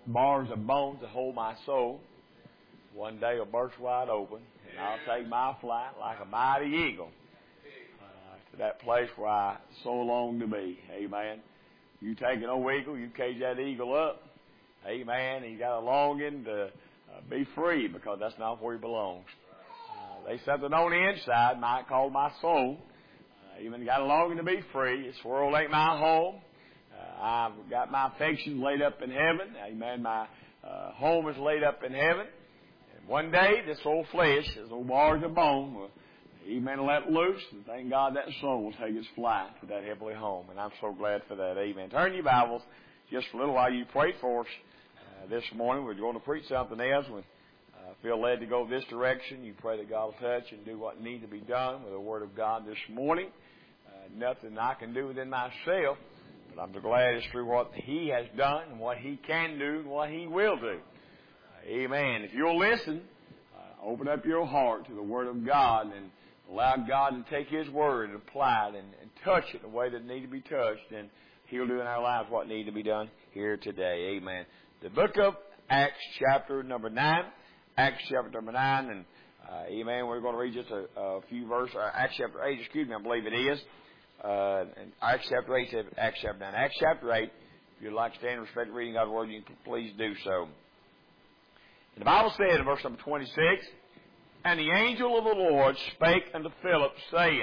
bars of bones that hold my soul. One day will burst wide open, and I'll take my flight like a mighty eagle to that place where I so long to be. Amen. You take an old eagle, you cage that eagle up. Amen. He got a longing to be free, because that's not where he belongs. There's something on the inside, might call my soul. Even got a longing to be free. This world ain't my home. I've got my affections laid up in heaven. Amen. My home is laid up in heaven. And one day, this old flesh, this old bars of bone, will, amen, let loose. And thank God that soul will take its flight to that heavenly home. And I'm so glad for that. Amen. Turn your Bibles just for a little while. You prayed for us this morning. We're going to preach something else. We feel led to go this direction. You pray that God will touch and do what needs to be done with the Word of God this morning. Nothing I can do within myself, but I'm so glad it's through what He has done and what He can do and what He will do. Amen. If you'll listen, open up your heart to the Word of God and allow God to take His Word and apply it and touch it the way that it needs to be touched, and He'll do in our lives what needs to be done here today. Amen. The book of Acts, chapter number 9. Acts chapter number 9, and amen, we're going to read just a few verses. Acts chapter 8, excuse me, I believe it is. And Acts chapter 8, Acts chapter 9. Acts chapter 8, if you'd like to stand in respect of reading God's Word, you can please do so. And the Bible said in verse number 26, And the angel of the Lord spake unto Philip, saying,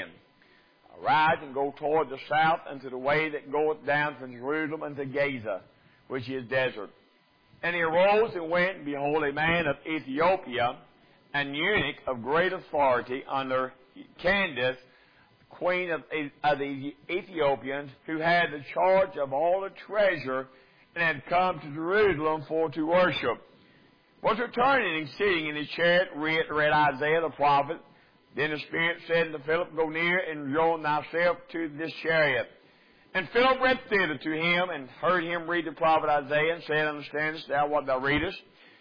Arise and go toward the south unto the way that goeth down from Jerusalem unto Gaza, which is desert. And he arose and went, and behold, a man of Ethiopia, an eunuch of great authority under Candace, queen of the Ethiopians, who had the charge of all the treasure, and had come to Jerusalem for to worship, was returning and sitting in his chariot, read Isaiah the prophet. Then the Spirit said unto Philip, Go near and join thyself to this chariot. And Philip read thither to him, and heard him read the prophet Isaiah, and said, Understandest thou what thou readest?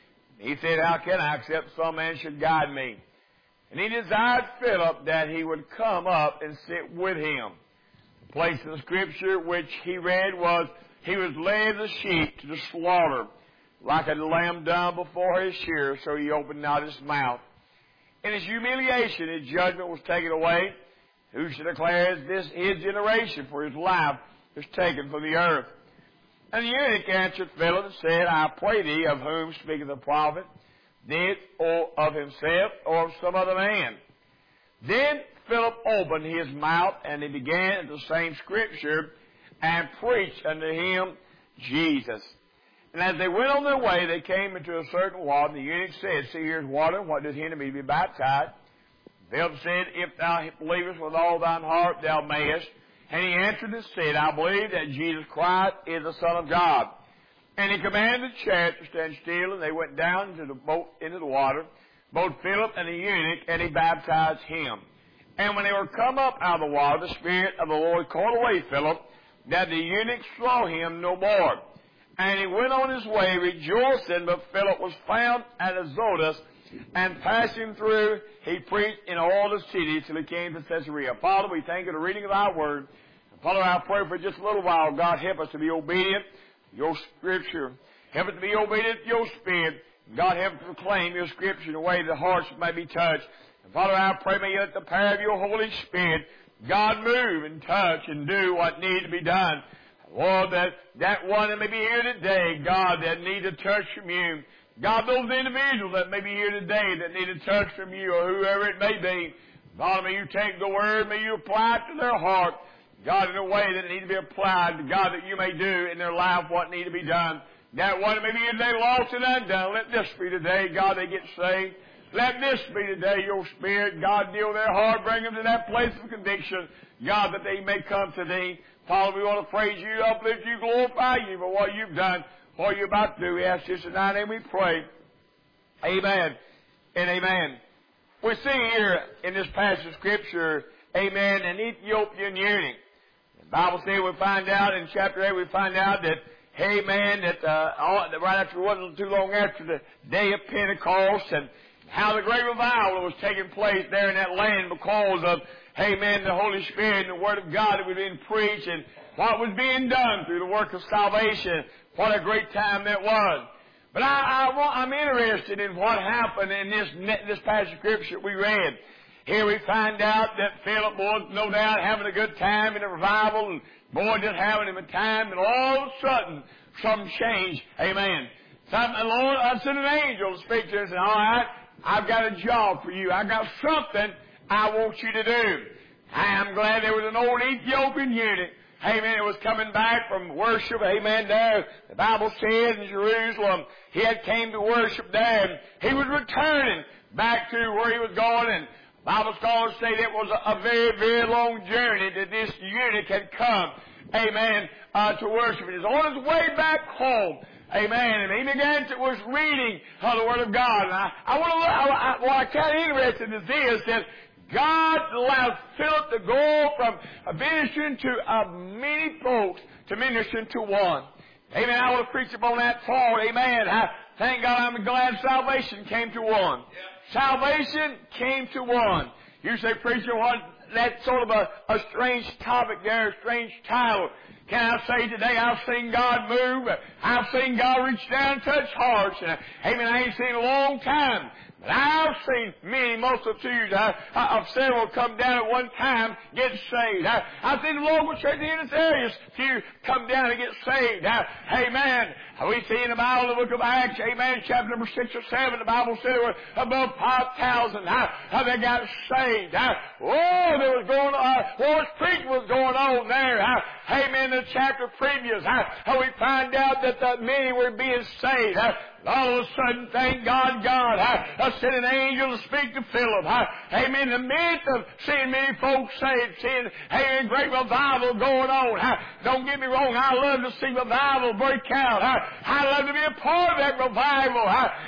He said, How can I, except some man should guide me? And he desired Philip that he would come up and sit with him. The place in the Scripture which he read was, He was led the sheep to the slaughter, like a lamb dumb before his shearer, so he opened not his mouth. In his humiliation, his judgment was taken away. Who should declare his generation, for his life is taken from the earth? And the eunuch answered Philip and said, I pray thee, of whom speaketh the prophet, this or of himself or of some other man? Then Philip opened his mouth, and he began in the same Scripture, and preached unto him Jesus. And as they went on their way, they came into a certain water. The eunuch said, See, here's water. What does hinder me to be baptized? Philip said, If thou believest with all thine heart, thou mayest. And he answered and said, I believe that Jesus Christ is the Son of God. And he commanded the chariot to stand still, and they went down into the boat, into the water, both Philip and the eunuch, and he baptized him. And when they were come up out of the water, the Spirit of the Lord called away Philip, that the eunuch saw him no more. And he went on his way rejoicing, but Philip was found at Azotus, and passing through, he preached in all the cities till he came to Caesarea. Father, we thank you for the reading of our word. Father, I pray for just a little while, God, help us to be obedient to your Scripture. Help us to be obedient to your Spirit. God, help us to proclaim your Scripture in a way that hearts may be touched. And Father, I pray may you let the power of your Holy Spirit, God, move and touch and do what needs to be done. Lord, that one that may be here today, God, that needs a touch from you. God, those individuals that may be here today that need a touch from you, or whoever it may be, God, may you take the word, may you apply it to their heart, God, in a way that it needs to be applied, God, that you may do in their life what needs to be done. That one that may be here today lost and undone, let this be today, God, they get saved. Let this be today, your Spirit, God, deal with their heart, bring them to that place of conviction, God, that they may come to thee. Father, we want to praise you, uplift you, glorify you for what you've done. What you're about to do, we ask this in thy name we pray. Amen and amen. We see here in this passage of Scripture, amen, an Ethiopian eunuch. The Bible says we find out in chapter 8, we find out that, amen, that right after, it wasn't too long after the day of Pentecost, and how the great revival was taking place there in that land because of, amen, the Holy Spirit and the Word of God that was being preached, and what was being done through the work of salvation. What a great time that was. But I'm interested in what happened in this passage of Scripture we read. Here we find out that Philip was no doubt having a good time in a revival, and boy, just having him a time, and all of a sudden, something changed. Amen. The Lord, I sent an angel to speak to us, and all right, I've got a job for you. I've got something I want you to do. I'm glad there was an old Ethiopian eunuch. Amen. It was coming back from worship. Amen. There, the Bible says in Jerusalem, he had came to worship there. He was returning back to where he was going, and Bible scholars say that it was a very, very long journey that this eunuch had come. Amen. To worship. He was on his way back home. Amen. And he began to was reading the Word of God. And I want to look. What I kind of interested in this that God allowed Philip to go from ministering to many folks to ministering to one. Amen. I want to preach upon that thought. Amen. Thank God I'm glad salvation came to one. Salvation came to one. You say, preacher, what? That's sort of a strange topic there, a strange title. Can I say today I've seen God move. I've seen God reach down and touch hearts. Amen. I ain't seen in a long time. But I've seen many multitudes of several come down at one time, get saved. I've seen the local church in this area to come down and get saved. Amen. We see in the Bible, the book of Acts, amen, chapter number 6 or 7, the Bible said there were above 5,000 how they got saved. There was going on, what preaching was going on there. Amen, the chapter previous, how we find out that many were being saved. All of a sudden, thank God, God sent an angel to speak to Philip. Amen. In the midst of seeing many folks saved, seeing great revival going on. Don't get me wrong, I love to see revival break out. I love to be a part of that revival.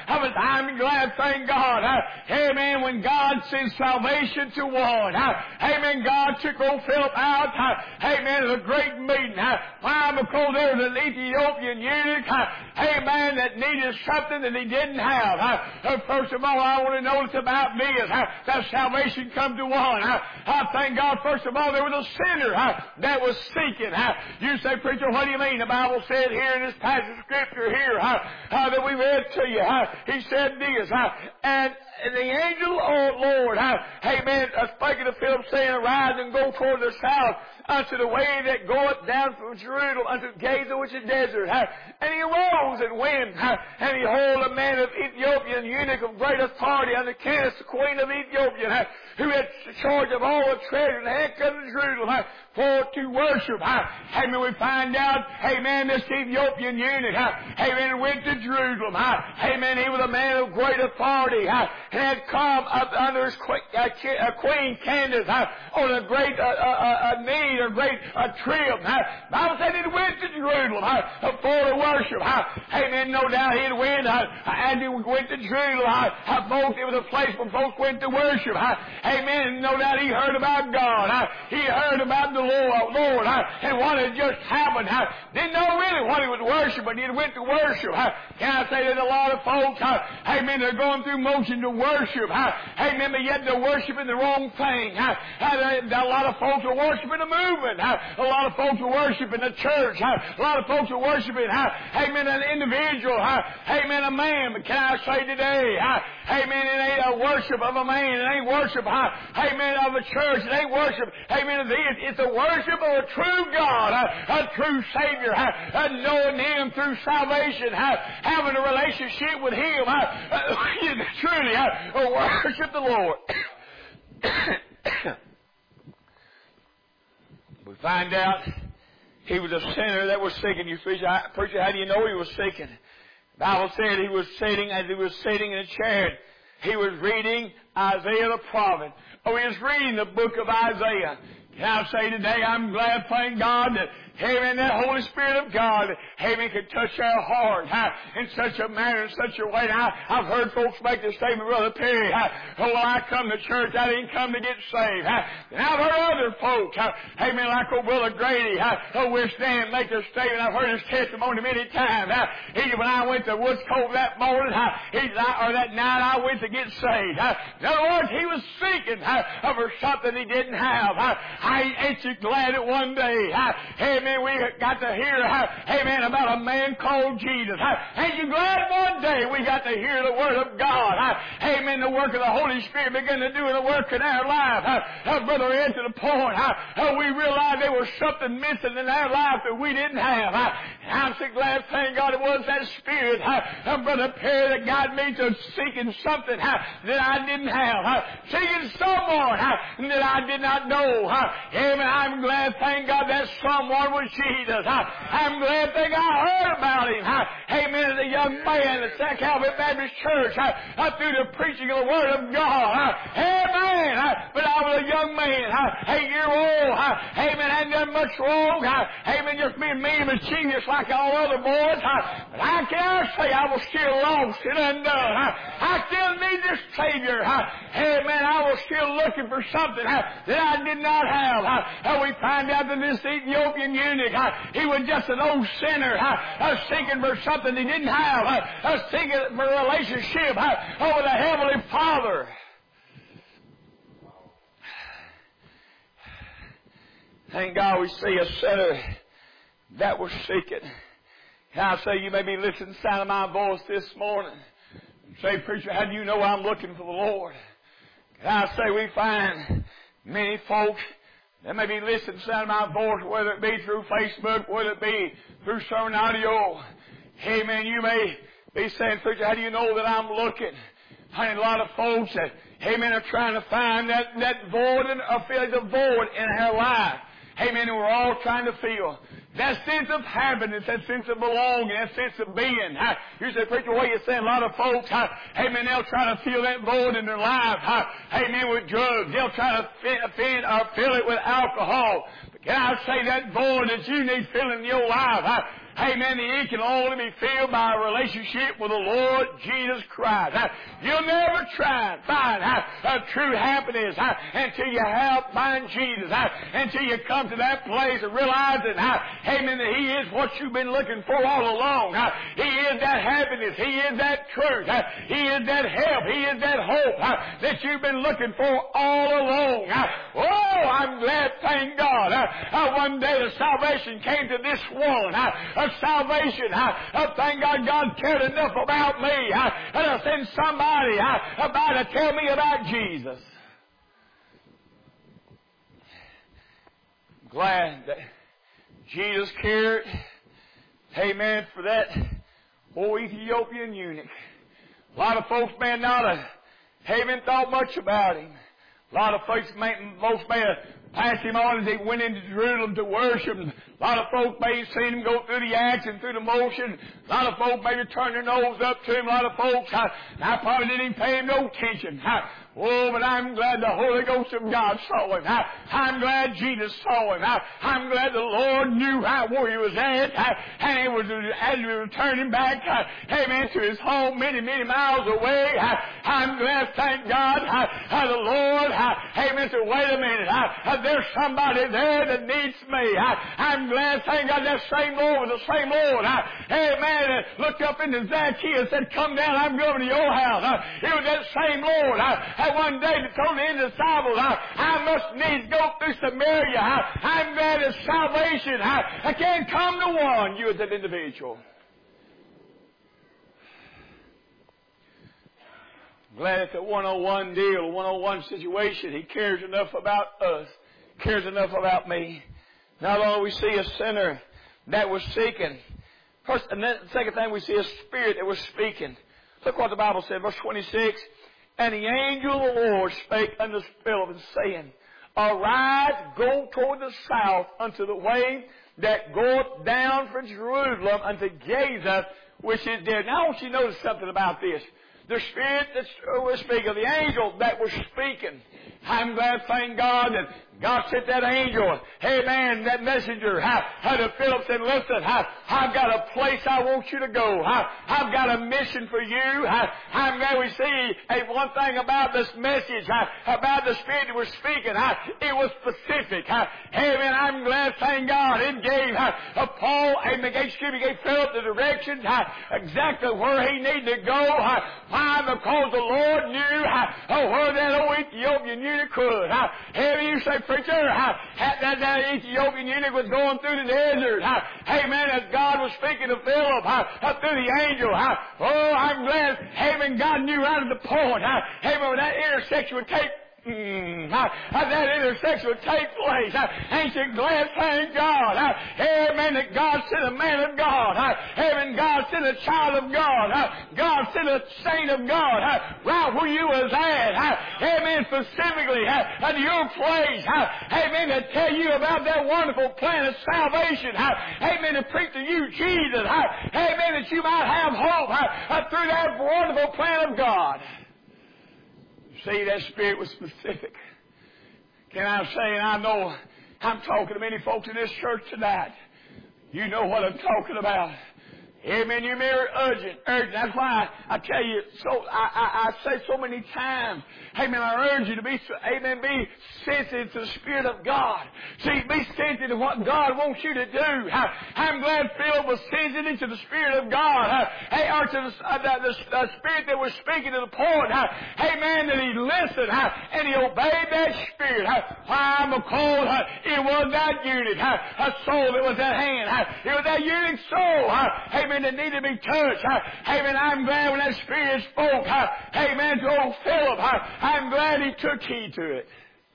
I'm glad, thank God. Amen. When God sent salvation to one. Amen. God took old Philip out. Amen. It was a great meeting. Why? Because there was an Ethiopian eunuch. Amen. That needed something that he didn't have. First of all, I want to notice about me is that salvation come to one. I thank God, first of all, there was a sinner that was seeking. You say, preacher, what do you mean? The Bible said here in this passage of Scripture here that we read to you, he said this, and the angel, oh Lord, amen, speaking to Philip, saying, arise and go toward the south, unto the way that goeth down from Jerusalem unto Gaza, which is desert. And he arose and went, and behold, a man of Ethiopian, eunuch of great authority, under Candace, the queen of Ethiopia, who had charge of all the treasure, and had come to Jerusalem for to worship. Amen. We find out, amen, this Ethiopian eunuch, amen, went to Jerusalem. Amen. He was a man of great authority, and had come up under his queen Candace on a great need, a great trip. Bible said he went to Jerusalem for to worship. Amen. No doubt he went, and he went to Jerusalem. It was a place where folks went to worship. Amen. No doubt he heard about God. He heard about the Lord, and what had just happened. Didn't know really what he was worshiping. He went to worship. Can I say that a lot of folks, amen, they're going through motion to worship. Amen, but yet they're worshiping the wrong thing. A lot of folks are worshiping the movement. A lot of folks are worshiping the church. A lot of folks are worshiping, amen, an individual. Amen, a man. But can I say today, amen, it ain't a worship of a man. It ain't worship, amen, of a church. It ain't worship, amen, of it's a worship of a true God, a true Savior, knowing Him through salvation, having a relationship with Him. Truly, worship the Lord. We find out he was a sinner that was seeking. You preacher, how do you know he was seeking? The Bible said he was sitting, as he was sitting in a chair, he was reading Isaiah the prophet. He was reading the book of Isaiah. Can I say today, I'm glad, thank God, that amen, that Holy Spirit of God, amen, can touch our heart in such a manner, in such a way. I've heard folks make the statement, Brother Perry, when I come to church, I didn't come to get saved. And I've heard other folks, amen, like old Brother Grady, who stand make the statement. I've heard his testimony many times. When I went to Woods Cove that morning, or that night, I went to get saved. In other words, he was seeking for something he didn't have. Ain't you glad that one day, amen, amen, we got to hear, amen, about a man called Jesus. Ain't you glad one day we got to hear the Word of God? Amen, the work of the Holy Spirit began to do the work in our life. Brother Ed, to the point, we realized there was something missing in our life that we didn't have. I'm so glad, thank God, it was that Spirit, Brother Perry, that guided me to seeking something that I didn't have. Seeking someone that I did not know. Amen. I'm glad, thank God, that someone was Jesus. I'm glad, thank God, I heard about Him. Amen. As a young man at St. Calvary Baptist Church, through the preaching of the Word of God. Amen. But I was a young man, 8-year-old. Amen. I hadn't done much wrong. Amen. Just being mean and mischievous like all other boys. But I can say I was still lost and undone. I still need this Savior. Amen. I was still looking for something that I did not have. We find out that this Ethiopian eunuch, he was just an old sinner, seeking for something he didn't have, seeking for a relationship with the Heavenly Father. Thank God we see a sinner that was seeking. And I say, you may be listening to the sound of my voice this morning. Say, preacher, how do you know I'm looking for the Lord? And I say, we find many folks that may be listening to the sound of my voice, whether it be through Facebook, whether it be through sermon audio. Amen. You may be saying, preacher, how do you know that I'm looking? I mean, a lot of folks that, amen, are trying to find that void, or feel the void in our life. Amen. And we're all trying to feel that sense of happiness, that sense of belonging, that sense of being. You say, preacher, what are you saying? A lot of folks, amen, they'll try to fill that void in their life, amen, with drugs. They'll try to fill it with alcohol. But can I say that void that you need filling in your life, amen, it can only be filled by a relationship with the Lord Jesus Christ. You'll never try and find a true happiness until you find Jesus, until you come to that place of realizing, amen, that He is what you've been looking for all along. He is that happiness. He is that truth. He is that help. He is that hope that you've been looking for all along. Oh, I'm glad, thank God, one day the salvation came to this one. Salvation. Thank God, God cared enough about me to send somebody about to tell me about Jesus. I'm glad that Jesus cared, amen, for that old Ethiopian eunuch. A lot of folks may not have thought much about him. A lot of folks may have passed him on as he went into Jerusalem to worship. A lot of folks may have seen him go through the acts and through the motion. A lot of folks maybe turned their nose up to him. A lot of folks, I probably didn't even pay him no attention. Oh, but I'm glad the Holy Ghost of God saw him. I'm glad Jesus saw him. I'm glad the Lord knew where he was at. And he was, as he was returning back, amen, to his home many, many miles away. I'm glad, thank God, the Lord, amen, said, wait a minute, there's somebody there that needs me. I'm glad, thank God, that same Lord was the same Lord. Amen, looked up into Zacchaeus and said, come down, I'm going to your house. It was that same Lord. One day he told the disciples, I must needs go through Samaria. I'm glad that salvation I can't come to one, you as an individual. I'm glad it's a one-on-one deal, a one-on-one situation. He cares enough about us, cares enough about me. Not only we see a sinner that was seeking, first, and then the second thing we see a spirit that was speaking. Look what the Bible said, verse 26. And the angel of the Lord spake unto Philip, and saying, Arise, go toward the south unto the way that goeth down from Jerusalem unto Gaza, which is there. Now I want you to notice something about this. The spirit that was speaking, the angel that was speaking. I'm glad, thank God, that God sent that angel, amen, that messenger, to Philip said, listen, I've got a place I want you to go. I've got a mission for you. I'm glad we see one thing about this message, about the Spirit that was speaking. It was specific. Amen. I'm glad, thank God, it gave gave Philip the directions, exactly where he needed to go. Why? Because the Lord knew where that old Ethiopian eunuch could. Hear you say, preacher, that Ethiopian eunuch was going through the desert. Amen. As God was speaking to Philip through the angel. Oh, I'm glad, amen, God knew right at the point. Amen, when that intersection would take that intersection would take place. Ain't you glad, thank God? Amen, that God sent a man of God. Amen, God sent a child of God. God sent a saint of God right where you was at. Amen, specifically to your place. Amen, to tell you about that wonderful plan of salvation. Amen, to preach to you Jesus. Amen, that you might have hope through that wonderful plan of God. See, that Spirit was specific. Can I say, and I know I'm talking to many folks in this church tonight. You know what I'm talking about. Amen. You're very urgent. That's why I tell you, so I say so many times, amen, I urge you to be, amen, be sensitive to the Spirit of God. See, be sensitive to what God wants you to do. I'm glad Philip was sensitive to the Spirit of God. Or to the Spirit that was speaking to the point. Amen, that he listened and he obeyed that Spirit. Why? Because it was that eunuch, a soul that was at hand. It was that eunuch's soul. Amen, that needed to be touched. Amen, I'm glad when that Spirit spoke. Amen, to old Philip. I'm glad he took heed to it.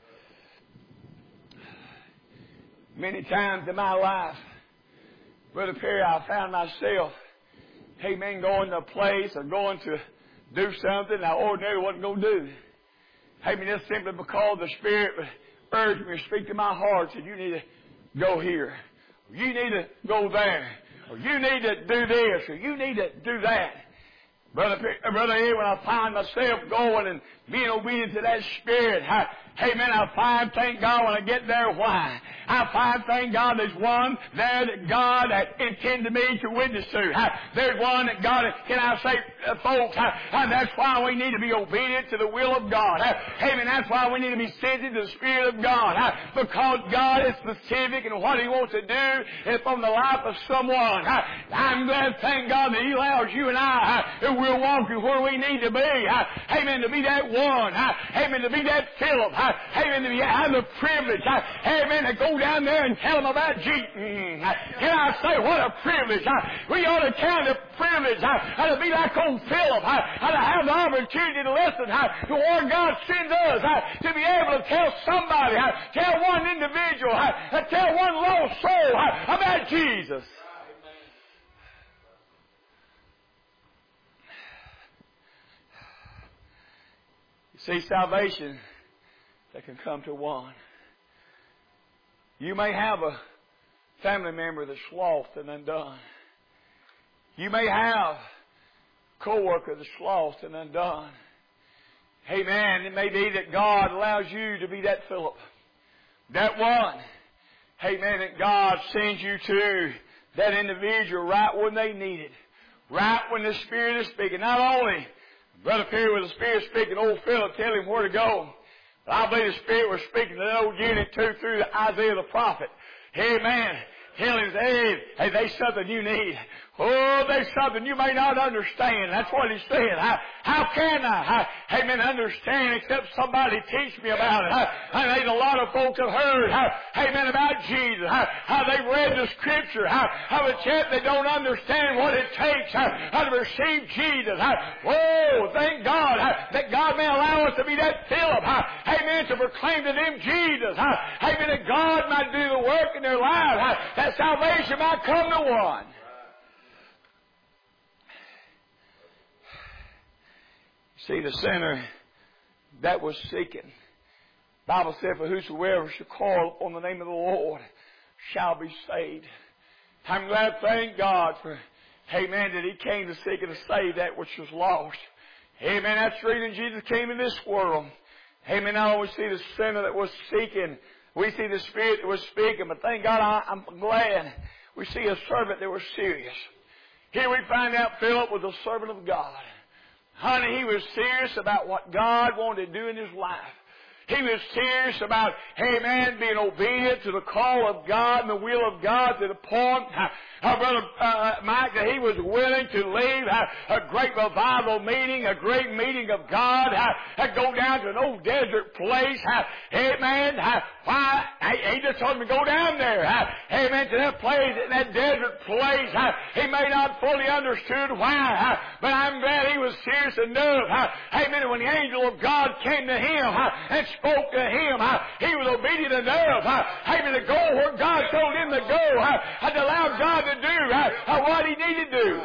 Many times in my life, Brother Perry, I found myself, amen, going to a place or going to do something I ordinarily wasn't going to do. Amen, just simply because the Spirit urged me to speak to my heart, said, you need to go here. You need to go there. Or you need to do this. Or you need to do that. Brother Ed, when I find myself going and being obedient to that Spirit, amen, I find, thank God, when I get there, why? I find, thank God, there's one there that God intended me to witness to. There's one that God, can I say, folks, that's why we need to be obedient to the will of God. Amen, that's why we need to be sensitive to the Spirit of God. Because God is specific in what He wants to do upon the life of someone. I'm glad, thank God, that He allows you and I, that we're walking where we need to be. Amen, to be that one. Amen, to be that Philip. Amen, to have the privilege. Amen, to go down there and tell them about Jesus. Can I say, what a privilege. We ought to count the privilege to be like old Philip, to have the opportunity to listen to what God sends us, to be able to tell somebody, tell one individual, tell one lost soul about Jesus. See, salvation that can come to one. You may have a family member that's lost and undone. You may have a co-worker that's lost and undone. Amen. It may be that God allows you to be that Philip. That one. Amen. That God sends you to that individual right when they need it. Right when the Spirit is speaking. Not only Brother Perry with the Spirit speaking, old Philip tell him where to go. But I believe the Spirit was speaking to that old eunuch too through Isaiah the prophet. Amen. Tell him, hey, there's something you need. Oh, there's something you may not understand. That's what he said. How can I, amen, understand except somebody teach me about it? And there's a lot of folks have heard, amen, about Jesus. How they've read the Scripture. How a chap they don't understand what it takes to receive Jesus. Oh, thank God that God may allow us to be that Philip. Amen, to proclaim to them Jesus. Amen, that God might do the work in their lives. That salvation might come to one. See, the sinner that was seeking. The Bible said, for whosoever shall call upon the name of the Lord shall be saved. I'm glad, thank God for, amen, that He came to seek and to save that which was lost. Amen. That's the reason Jesus came in this world. Amen. Now we see the sinner that was seeking. We see the Spirit that was speaking. But thank God, I'm glad we see a servant that was serious. Here we find out Philip was a servant of God. Honey, he was serious about what God wanted to do in his life. He was serious about, amen, being obedient to the call of God and the will of God to the point, Brother Mike, that he was willing to leave a great revival meeting, a great meeting of God, go down to an old desert place, amen. Why? He just told me to go down there, amen, to that place, that desert place. He may not fully understood why, but I'm glad he was serious enough, amen. When the angel of God came to him and spoke to him, he was obedient enough, amen, to go where God told him to go, and to allow God to do what he needed to do.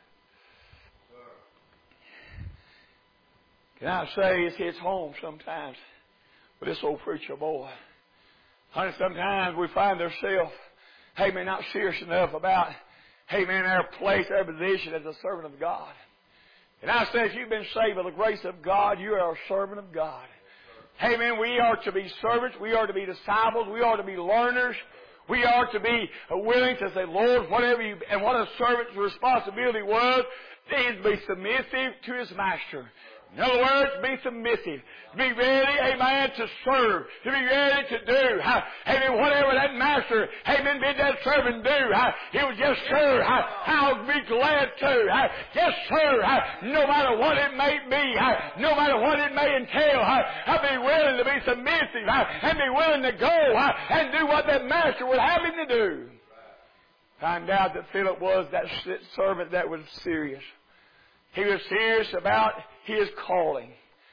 Can I say it hits home sometimes with this old preacher boy? Honey, sometimes we find ourselves, amen, not serious enough about, amen, our place, our position as a servant of God. And I say, if you've been saved by the grace of God, you are a servant of God. Amen. We are to be servants. We are to be disciples. We are to be learners. We are to be willing to say, Lord, whatever you, and what a servant's responsibility was, is to be submissive to his master. In other words, be submissive. Be ready, amen, to serve. To be ready to do. Amen, whatever that master, amen, bid that servant do. He was, yes, sir, I'll be glad to. Yes, sir, no matter what it may be, no matter what it may entail, I'll be willing to be submissive and be willing to go and do what that master would have him to do. Find out that Philip was that servant that was serious. He was serious about his calling.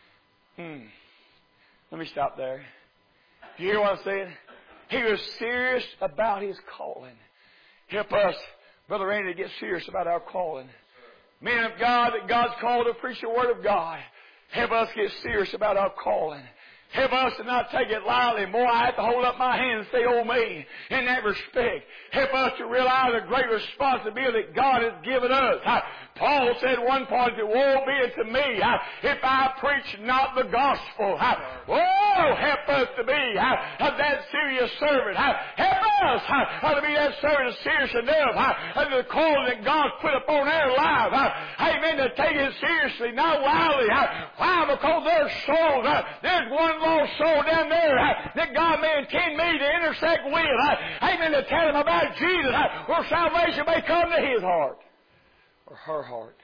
Let me stop there. Do you hear what I'm saying? He was serious about his calling. Help us, Brother Randy, to get serious about our calling. Men of God, that God's called to preach the Word of God. Help us get serious about our calling. Help us to not take it lightly. More, I have to hold up my hand and say, oh me, in that respect. Help us to realize the great responsibility that God has given us. Paul said one point, woe be it to me if I preach not the gospel. Oh, help us to be that serious servant. Help us to be that servant serious enough under the call that God put upon our life. Amen, to take it seriously, not lightly. Why? Because there's souls. There's one lost soul down there that God may intend me to intersect with. Amen, to tell him about Jesus, where salvation may come to his heart or her heart.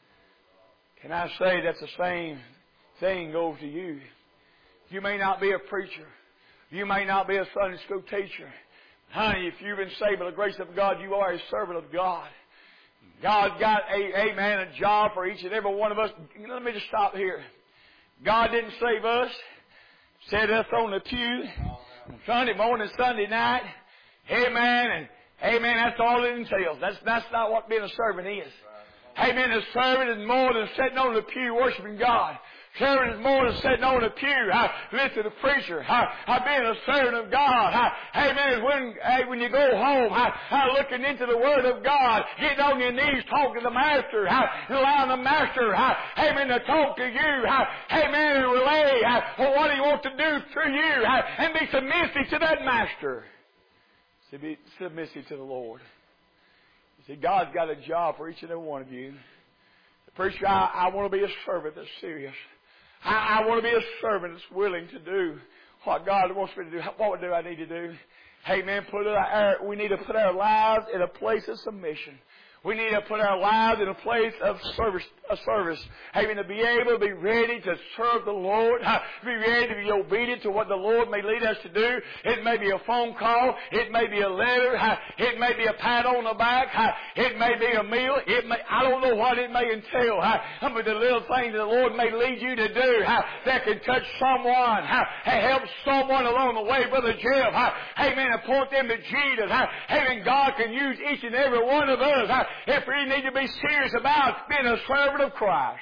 Can I say that's the same thing goes to you? You may not be a preacher. You may not be a Sunday school teacher. Honey, if you've been saved by the grace of God, you are a servant of God. God's got a job for each and every one of us. Let me just stop here. God didn't save us. Set us on the pew on Sunday morning, Sunday night. Amen. And amen. That's all it entails. That's not what being a servant is. Amen. A servant is more than sitting on the pew worshiping God. Servant is more than sitting on the pew, listening to the preacher, being a servant of God. Amen. When you go home, looking into the Word of God, getting on your knees, talking to the Master, and allowing the Master, amen, to talk to you, amen, and relay what He wants to do through you, and be submissive to that Master. To be submissive to the Lord. You see, God's got a job for each and every one of you. The preacher, I want to be a servant that's serious. I want to be a servant that's willing to do what God wants me to do. What do I need to do? Amen. We need to put our lives in a place of submission. We need to put our lives in a place of service. Amen. To be able to be ready to serve the Lord. To be ready to be obedient to what the Lord may lead us to do. It may be a phone call. It may be a letter. It may be a pat on the back. It may be a meal. I don't know what it may entail. But the little things that the Lord may lead you to do that can touch someone. Help someone along the way, Brother Jeff. Amen. And point them to Jesus. Amen. God can use each and every one of us. If we need to be serious about being a servant of Christ.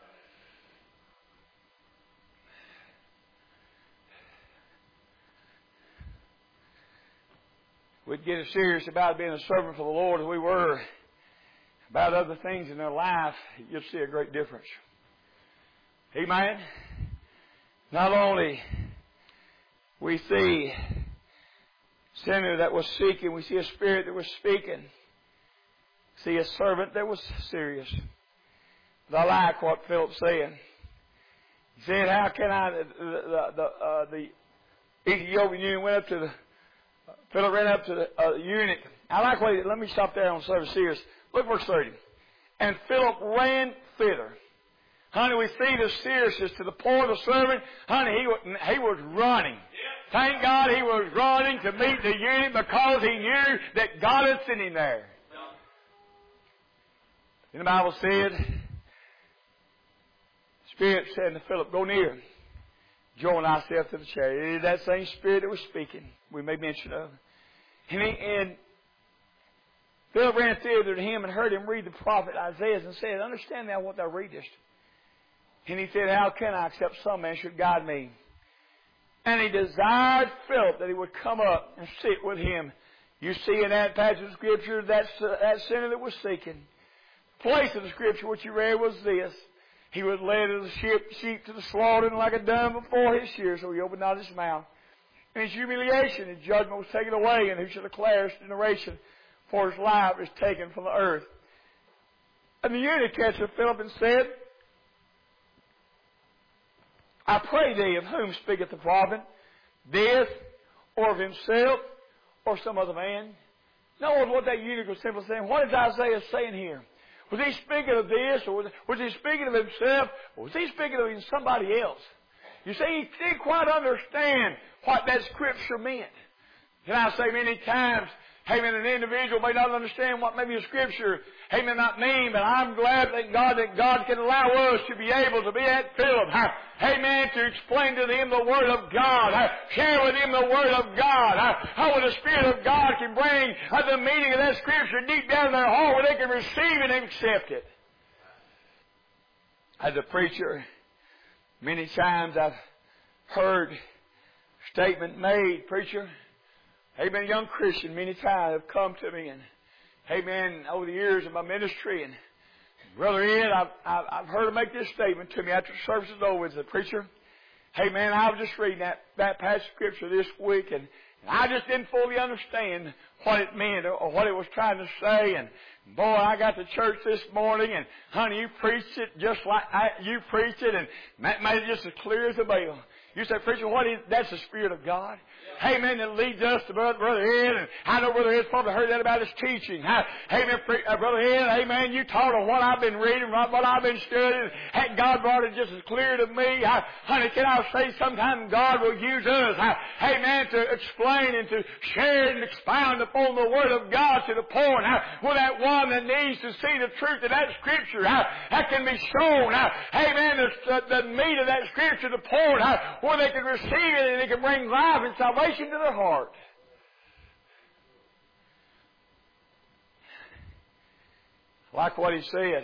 We'd get as serious about being a servant for the Lord as we were about other things in our life, you'll see a great difference. Amen? Not only we see sinner that was seeking, we see a spirit that was speaking. See a servant that was serious. But I like what Philip's saying. He said, how can I, the Ethiopian eunuch went up to the, Philip ran up to the eunuch. I like what let me stop there on service here. Look verse 30. And Philip ran thither. Honey, we see the seriousness to the poor, the servant. Honey, he was running. Thank God he was running to meet the eunuch because he knew that God had sent him there. And the Bible said, Spirit said to Philip, go near. Join thyself to the chariot. It is that same Spirit that was speaking, we made mention of. And Philip ran thither to him and heard him read the prophet Isaiah and said, understand now what thou readest. And he said, how can I except some man should guide me? And he desired Philip that he would come up and sit with him. You see in that passage of Scripture, that sinner that was seeking. The place of the Scripture which you read was this. He was led as a sheep to the slaughter, and like a dove before his shears, so he opened not his mouth. In his humiliation, his judgment was taken away, and who shall declare his generation? For his life is taken from the earth. And the eunuch answered Philip and said, I pray thee, of whom speaketh the prophet? This, or of himself, or some other man? Notice what that eunuch was simply saying. What is Isaiah saying here? Was he speaking of this, or was he speaking of himself, or was he speaking of somebody else? You see, he didn't quite understand what that Scripture meant. Can I say many times, amen, an individual may not understand what maybe a Scripture, amen, not mean, but I'm glad that God can allow us to be able to be at Philip, amen, to explain to them the Word of God, share with them the Word of God, how the Spirit of God can bring the meaning of that Scripture deep down in their heart where they can receive it and accept it. As a preacher, many times I've heard statement made, preacher, amen, young Christian, many times have come to me and, amen, over the years of my ministry. And Brother Ed, I've heard him make this statement to me after the service is over as a preacher. Amen, I was just reading that passage of Scripture this week, and I just didn't fully understand what it meant or what it was trying to say. And boy, I got to church this morning, and honey, you preached it just like you preached it, and made it just as clear as a bell. You say, preacher, what is that's the Spirit of God? Amen, that leads us to Brother Ed, and I know Brother Ed's probably heard that about his teaching. Amen, Brother Ed, amen, you taught on what I've been reading, what I've been studying. God brought it just as clear to me. Honey, can I say sometimes God will use us, amen, to explain and to share and expound upon the Word of God to the point where that one that needs to see the truth of that Scripture, that can be shown, amen, the meat of that Scripture to the point where they can receive it and it can bring life and salvation to their heart. Like what he said.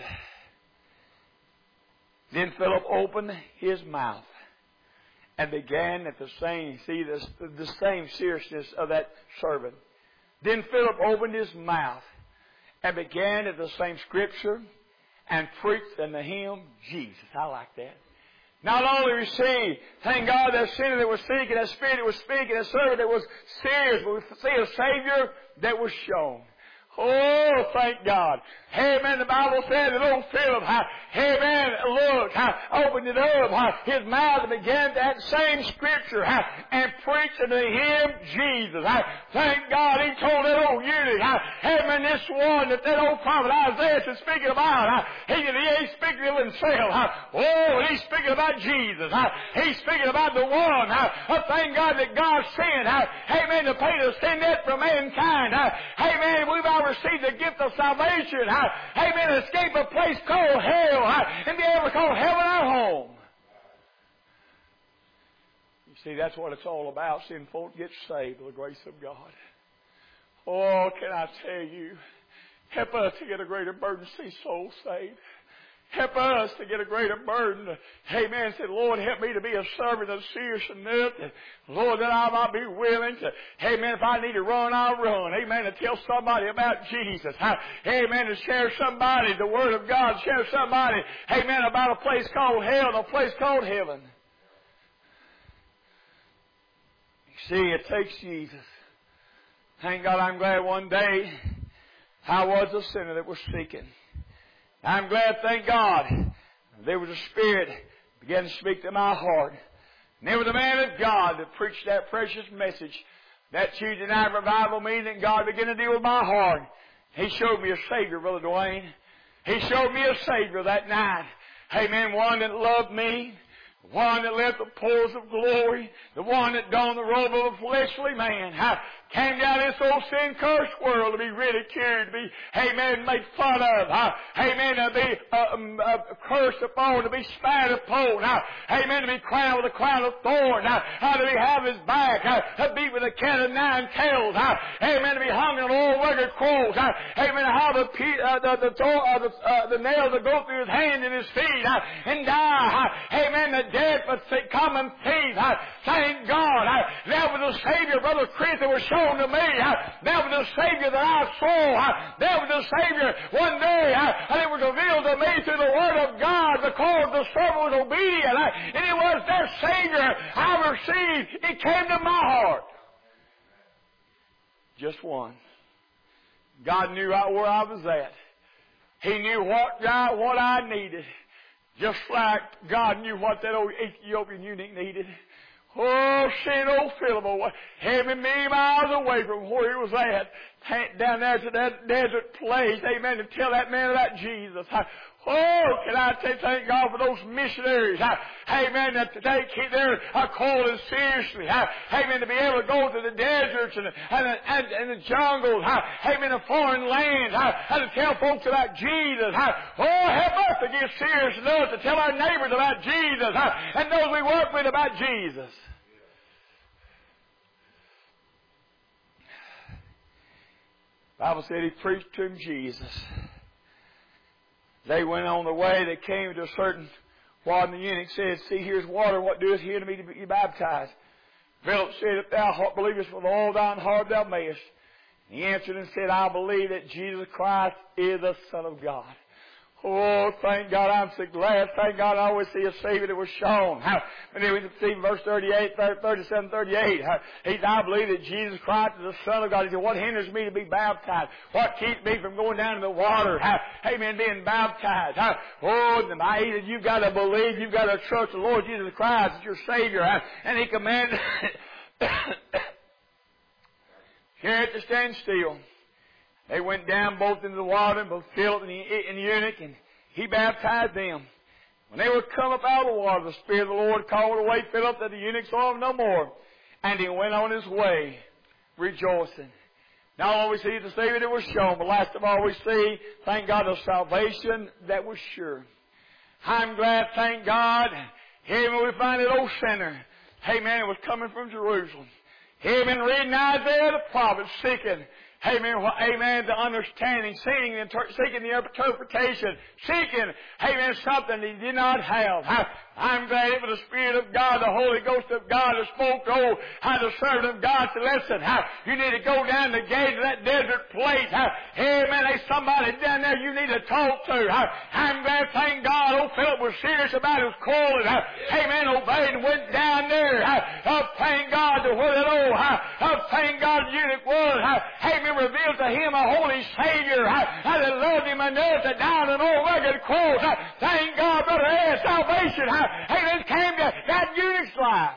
Then Philip opened his mouth and began at the same, the same seriousness of that servant. Then Philip opened his mouth and began at the same Scripture and preached unto him Jesus. I like that. Not only receive, thank God, that sinner that was seeking, that Spirit that was speaking, that servant that was serious, but we see a Savior that was shown. Oh, thank God. Amen. The Bible said that old Philip, amen, looked, opened it up, his mouth, and began that same Scripture, and preached unto him Jesus. Thank God he told that old eunuch, amen, this one that old prophet Isaiah is speaking about, he ain't speaking of himself. Oh, he's speaking about Jesus. He's speaking about the one, thank God that God sent, amen, to pay the sin debt for mankind. Amen, we've all received the gift of salvation. Amen, escape a place called hell, and be able to call heaven our home. You see, that's what it's all about, seeing folk get saved by the grace of God. Oh, can I tell you, help us to get a greater burden to see souls saved. Help us to get a greater burden. Amen. Say, Lord, help me to be a servant of serious enough. Lord, that I might be willing to, amen, if I need to run, I'll run. Amen. To tell somebody about Jesus. Amen. To share somebody the Word of God. Share somebody, amen, about a place called hell and a place called heaven. You see, it takes Jesus. Thank God, I'm glad one day I was a sinner that was seeking. I'm glad, thank God, there was a Spirit began to speak to my heart. And there was a man of God that preached that precious message. That Tuesday night revival meeting, and God began to deal with my heart. He showed me a Savior, Brother Dwayne. He showed me a Savior that night. Amen. One that loved me. One that left the pores of glory. The one that donned the robe of a fleshly man. Came down this old sin-cursed world to be ridiculed, to be, amen, made fun of. Amen, to be cursed upon, to be spat upon. Amen, to be crowned with a crown of thorns. To be have his back. To beat with a cat of nine tails. Amen, to be hung on old rugged cross. Amen, to have the nails that go through his hand and his feet. And die. Amen, the death of common thief. Thank God. That was the Savior, Brother Chris, that was shown to me. That was the Savior that I saw. That was the Savior one day. And it was revealed to me through the Word of God because the servant was obedient. And it was that Savior I received. It came to my heart. Just one. God knew right where I was at. He knew what I needed. Just like God knew what that old Ethiopian eunuch needed. Oh, seeing old Philip, having many miles away from where he was at, down there to that desert place, amen, to tell that man about Jesus. Oh, can I thank God for those missionaries, amen, that they keep their calling seriously, amen, to be able to go to the deserts and the jungles, amen, the foreign lands, and to tell folks about Jesus. Oh, help us to get serious enough to tell our neighbors about Jesus, and those we work with about Jesus. The Bible said he preached to him Jesus. They went on the way. They came to a certain water, and the eunuch said, "See, here's water. What doeth here to me to be baptized?" Philip said, "If thou believest with all thine heart, thou mayest." He answered and said, "I believe that Jesus Christ is the Son of God." Oh, thank God, I'm so glad. Thank God I always see a Savior that was shown. And then we see verse 37, 38. He said, "I believe that Jesus Christ is the Son of God." He said, "What hinders me to be baptized? What keeps me from going down to the water?" Amen, being baptized. Oh, he said, "You've got to believe. You've got to trust the Lord Jesus Christ as your Savior." And he commanded Chariot to stand still. They went down both into the water, both Philip and the eunuch, and he baptized them. When they were come up out of the water, the Spirit of the Lord called away Philip, that the eunuch saw him no more. And he went on his way, rejoicing. Not only we see the Savior that was shown, but last of all we see, thank God, the salvation that was sure. I'm glad, thank God, here we find that old sinner, amen, it was coming from Jerusalem. Amen, reading Isaiah the prophet, seeking, amen, the understanding, seeking the interpretation, seeking, amen, something he did not have. I'm glad it was the Spirit of God, the Holy Ghost of God that spoke, the servant of God said, "Listen, you need to go down the gate of that desert place. Amen, there's somebody down there you need to talk to." I'm glad, thank God, old Philip was serious about his calling. Amen, obeyed and went down there. Thank God to where that thank God the eunuch was. Amen, revealed to him a holy Savior that loved him enough to die on an old rugged cross. Thank God, brother, there's salvation. Amen, came to that eunuch's life.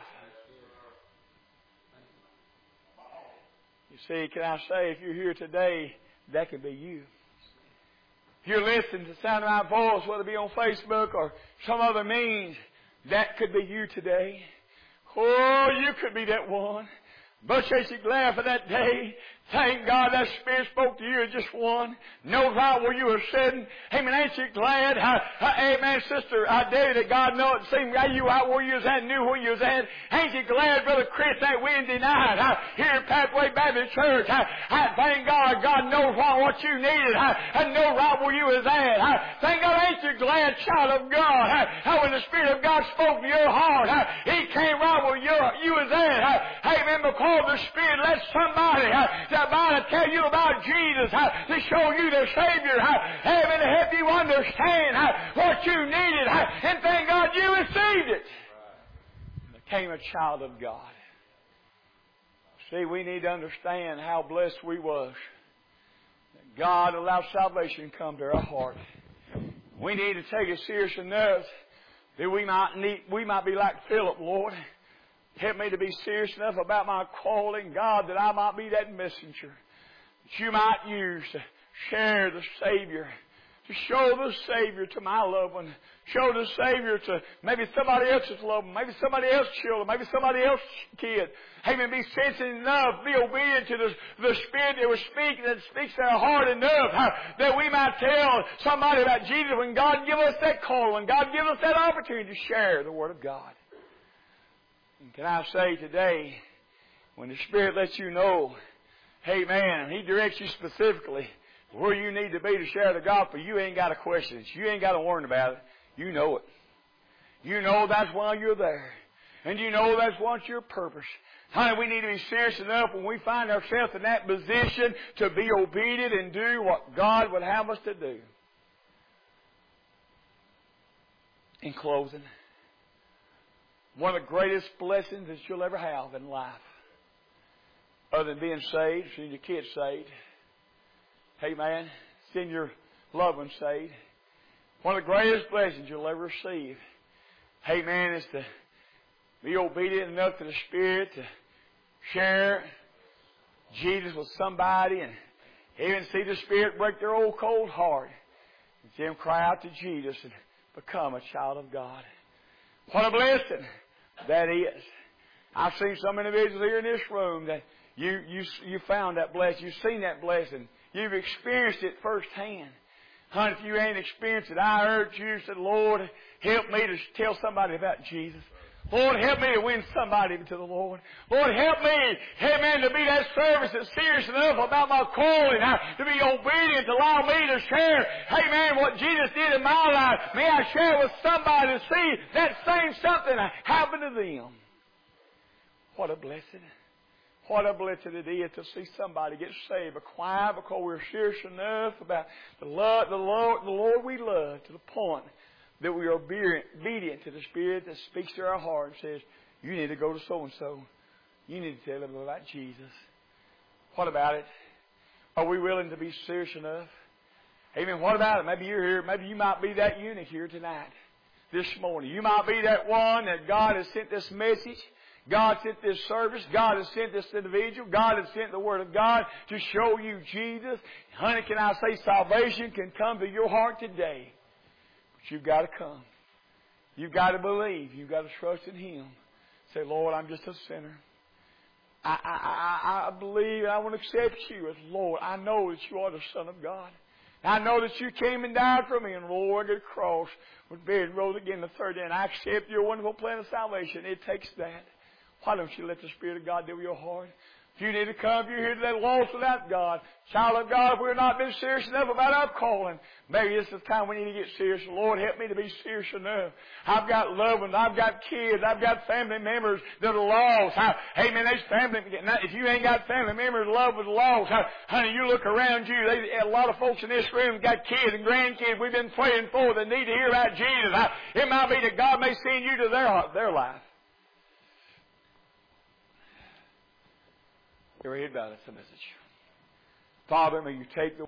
You see, can I say, if you're here today, that could be you. If you're listening to the sound of my voice, whether it be on Facebook or some other means, that could be you today. Oh, you could be that one. But ain't you glad for that day? Thank God that Spirit spoke to you as just one. Knows right where you were sitting. Amen. Ain't you glad? Amen, Sister David, that God knows it seemed you right where you was at, knew where you was at. Ain't you glad, Brother Chris, that Wednesday night here at Pathway Baptist Church? Thank God, God knows what you needed. And knows right where you was at. Thank God, ain't you glad, child of God? When the Spirit of God spoke to your heart, He came right where you was at. Amen. Because the Spirit let somebody to tell you about Jesus, to show you the Savior, amen, to help you understand what you needed, and thank God you received it. Became a child of God. See, we need to understand how blessed we was. That God allowed salvation to come to our heart. We need to take it serious enough that we might be like Philip, Lord. Help me to be serious enough about my calling, God, that I might be that messenger that you might use to share the Savior, to show the Savior to my loved one, show the Savior to maybe somebody else's loved one, maybe somebody else's children, maybe somebody else's kid. Amen. Be sensitive enough, be obedient to the Spirit that was speaking, that speaks in our heart enough, that we might tell somebody about Jesus when God give us that call, when God give us that opportunity to share the Word of God. And can I say today, when the Spirit lets you know, hey man, He directs you specifically where you need to be to share the gospel, you ain't got to question it. You ain't got to worry about it. You know it. You know that's why you're there. And you know that's what's your purpose. Honey, we need to be serious enough when we find ourselves in that position to be obedient and do what God would have us to do. In closing, one of the greatest blessings that you'll ever have in life, other than being saved, seeing your kids saved, hey man, seeing your loved ones saved, one of the greatest blessings you'll ever receive, hey man, is to be obedient enough to the Spirit to share Jesus with somebody and even see the Spirit break their old cold heart and see them cry out to Jesus and become a child of God. What a blessing that is. I've seen some individuals here in this room that you found that blessing. You've seen that blessing. You've experienced it firsthand. Honey, if you ain't experienced it, I urge you, say, Lord, help me to tell somebody about Jesus. Lord, help me to win somebody to the Lord. Lord, help me, amen, to be that service that's serious enough about my calling, to be obedient, to allow me to share, amen, what Jesus did in my life. May I share with somebody to see that same something happen to them. What a blessing. What a blessing it is to see somebody get saved quiet because we're serious enough about the Lord we love to the point that we are obedient to the Spirit that speaks to our heart and says, you need to go to so-and-so. You need to tell them about Jesus. What about it? Are we willing to be serious enough? Amen. What about it? Maybe you're here. Maybe you might be that eunuch here tonight, this morning. You might be that one that God has sent this message. God sent this service. God has sent this individual. God has sent the Word of God to show you Jesus. Honey, can I say salvation can come to your heart today. But you've got to come. You've got to believe. You've got to trust in Him. Say, Lord, I'm just a sinner. I believe and I want to accept you as Lord. I know that you are the Son of God. I know that you came and died for me and rolled the cross, was buried, rose again the third day. And I accept your wonderful plan of salvation. It takes that. Why don't you let the Spirit of God deal with your heart? If you need to come, if you're here today lost without God, child of God, if we've not been serious enough about our calling, maybe this is the time we need to get serious. Lord, help me to be serious enough. I've got loved ones, I've got kids, I've got family members that are lost. Amen. There's family. If you ain't got family members, loved ones lost, honey, you look around you. A lot of folks in this room got kids and grandkids we've been praying for that need to hear about Jesus. It might be that God may send you to their life. Your head bowed, that's the message. Father, may you take the